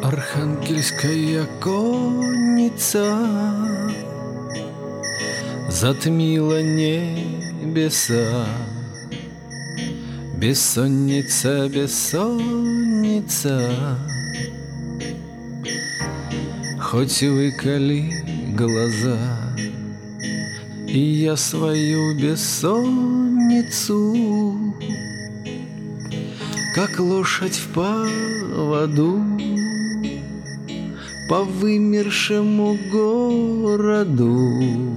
Архангельская конница затмила небеса. Бессонница, бессонница, хоть выколи глаза, и я свою бессонницу, как лошадь в поводу, по вымершему городу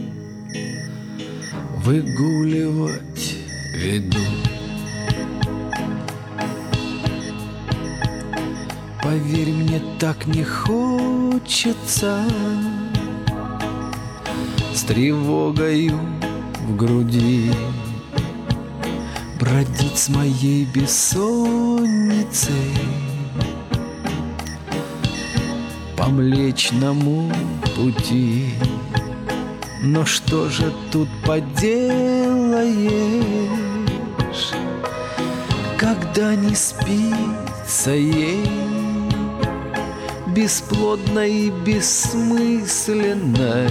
выгуливать веду. Поверь мне, так не хочется, с тревогою в груди бродить с моей бессонницей по Млечному пути. Но что же тут поделаешь, когда не спится ей, бесплодной и бессмысленной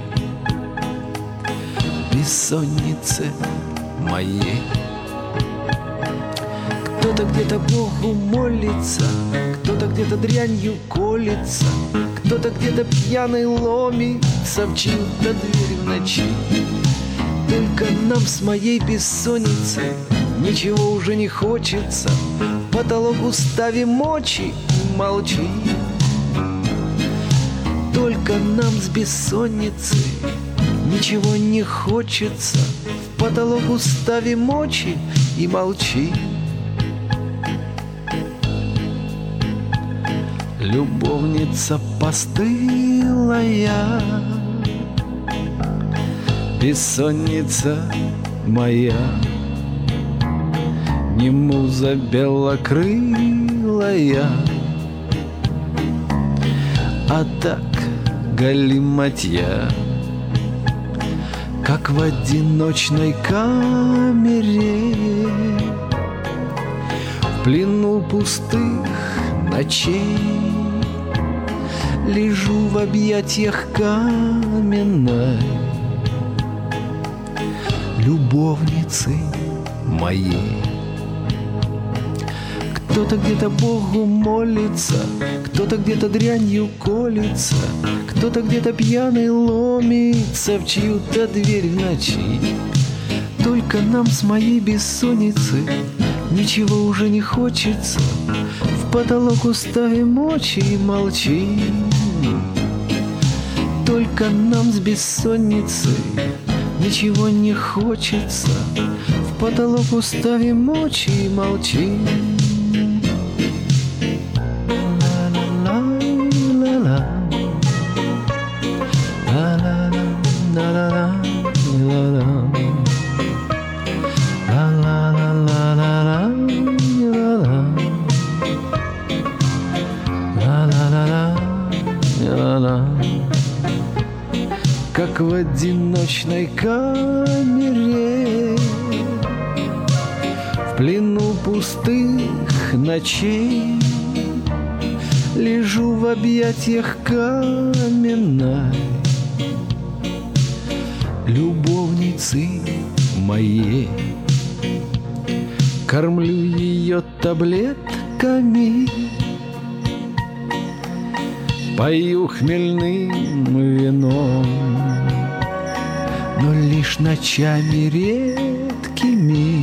бессоннице моей. Кто-то где-то Богу молится, кто-то где-то дрянью колется, кто-то где-то пьяный ломится в чью-то дверь в ночи. Только нам с моей бессонницей ничего уже не хочется, в потолок уставим очи и молчи. Только нам с бессонницей ничего не хочется, в потолок уставим очи и молчи. Любовница постылая, бессонница моя, не муза белокрылая, а так галиматья, как в одиночной камере, в плену пустых ночей лежу в объятиях каменной любовницы моей. Кто-то где-то Богу молится, кто-то где-то дрянью колется, кто-то где-то пьяный ломится в чью-то дверь в ночи. Только нам с моей бессонницей ничего уже не хочется, в потолок уставим очи и молчи. Только нам с бессонницей ничего не хочется, в потолок уставим очи и молчи. Как в одиночной камере, в плену пустых ночей лежу в объятиях каменной любовницы моей. Кормлю ее таблетками, пою хмельным вином, но лишь ночами редкими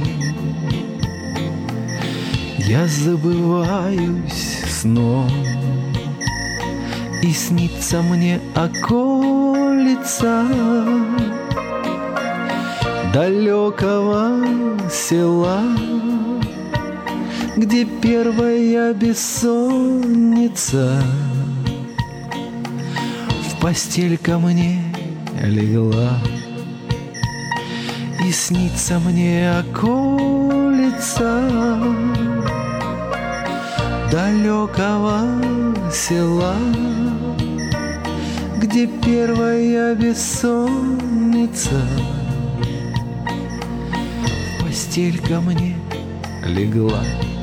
я забываюсь сном, и снится мне околица далекого села, где первая бессонница в постель ко мне легла. И снится мне околица далекого села, где первая бессонница в постель ко мне легла.